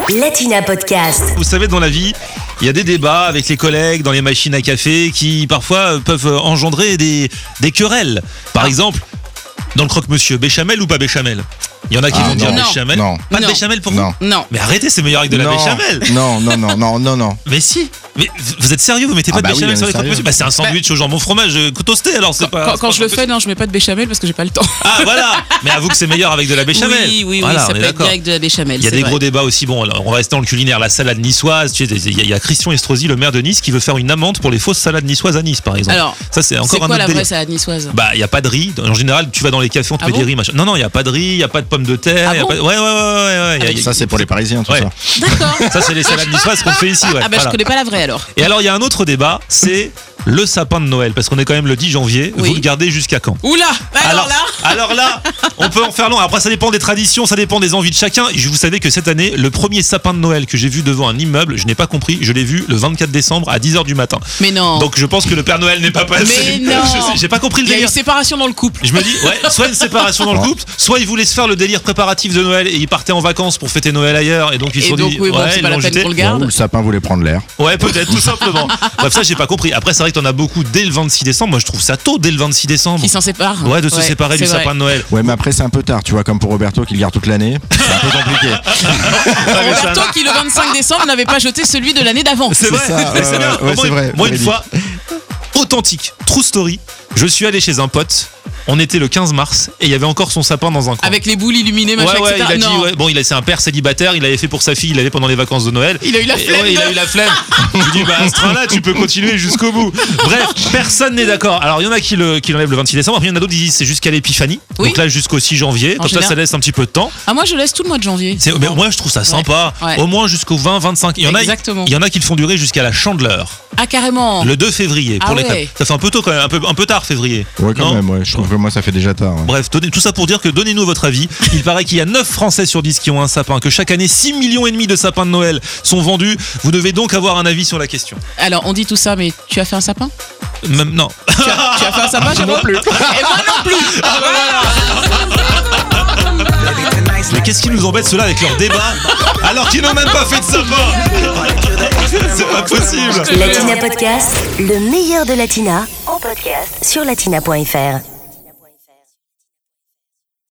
Latina Podcast. Vous savez, dans la vie, il y a des débats avec les collègues dans les machines à café qui parfois peuvent engendrer des querelles. Par exemple, dans le croque-monsieur, béchamel ou pas béchamel? Il y en a qui vont dire béchamel. Non. Pas de béchamel pour vous? Non. Mais arrêtez, c'est meilleur avec de la béchamel. Non. Mais si. Mais vous êtes sérieux? Vous mettez pas de béchamel sur les croque-monsieur? C'est un sandwich au jambon fromage toasté, alors c'est pas. Quand je le fais, non, je mets pas de béchamel parce que j'ai pas le temps. Ah voilà. Mais avoue que c'est meilleur avec de la béchamel. Oui, voilà, ça peut être bien avec de la béchamel. Il y a des gros débats aussi. Bon, on va rester dans le culinaire. La salade niçoise. Tu sais, il y a Christian Estrosi, le maire de Nice, qui veut faire une amende pour les fausses salades niçoises à Nice, par exemple. Alors, ça c'est encore un autre la délire. vraie salade niçoise? Bah, il y a pas de riz. En général, tu vas dans les cafés, on te met des riz, machin. Non, il y a pas de riz, il y a pas de pommes de terre. Ouais. Ça c'est pour les Parisiens, tout ça. D'accord. Ça c'est les salades niçoises qu'on fait ici. Ouais. Ah bah je connais pas la vraie alors. Et alors il y a un autre débat, c'est le sapin de Noël, parce qu'on est quand même le 10 janvier. Oui. Vous le gardez jusqu'à quand? Oula. Alors là, on peut en faire long. Après, ça dépend des traditions, ça dépend des envies de chacun. Vous savez que cette année, le premier sapin de Noël que j'ai vu devant un immeuble, je n'ai pas compris, je l'ai vu le 24 décembre à 10h du matin. Mais non. Donc je pense que le Père Noël n'est pas passé. Mais non. J'ai pas compris le Il y a délire. une séparation dans le couple. Je me dis, soit une séparation dans le couple, soit ils voulaient se faire le délire préparatif de Noël et ils partaient en vacances pour fêter Noël ailleurs. Et donc ils se sont dit, c'est pas la peine qu'on le garde. Ou le sapin voulait prendre l'air. Ouais, peut-être, tout simplement. Bref, ça j'ai pas compris. Après, c'est vrai que t'en as beaucoup dès le 26 décembre. Moi, je trouve ça tôt dôt dès le 26 décembre. Qui s'en séparent. Ouais, de se séparer du sapin de Noël. Ouais, mais après, c'est un peu tard, tu vois, comme pour Roberto qui le garde toute l'année. C'est un peu compliqué. Roberto qui, le 25 décembre, n'avait pas jeté celui de l'année d'avant. C'est vrai, c'est bien. C'est vrai. Moi, une fois, authentique, true story, je suis allé chez un pote. On était le 15 mars et il y avait encore son sapin dans un coin. Avec les boules illuminées, machin, etc. Il a dit, bon, c'est un père célibataire, il avait fait pour sa fille, il l'avait pendant les vacances de Noël. Il a eu la flemme. Il a eu la flemme. Je lui dis, à ce train-là, tu peux continuer jusqu'au bout. Bref, personne n'est d'accord. Alors, il y en a qui l'enlèvent le 26 décembre, après, il y en a d'autres qui disent c'est jusqu'à l'épiphanie. Oui. Donc là, jusqu'au 6 janvier. Comme ça laisse un petit peu de temps. Ah, moi, je laisse tout le mois de janvier. Mais moi, je trouve ça sympa. Ouais. Au moins jusqu'au 20, 25. Il y en a qui le font durer jusqu'à la Chandeleur. Ah, carrément. Le 2 février pour les crêpes. Ça fait un peu tôt quand même, un peu tard février. Ouais, quand même, ouais. Je trouve que moi, ça fait déjà tard. Ouais. Bref, tout ça pour dire que donnez-nous votre avis. Il paraît qu'il y a 9 Français sur 10 qui ont un sapin, que chaque année 6,5 millions de sapins de Noël sont vendus. Vous devez donc avoir un avis sur la question. Alors, on dit tout ça, mais tu as fait un sapin? Non. Tu as fait un sapin, non plus. Et moi non plus. Mais qu'est-ce qui nous embête ceux-là avec leur débat alors qu'ils n'ont même pas fait de sapin? C'est pas possible. Latina Podcast, le meilleur de Latina, en podcast sur latina.fr.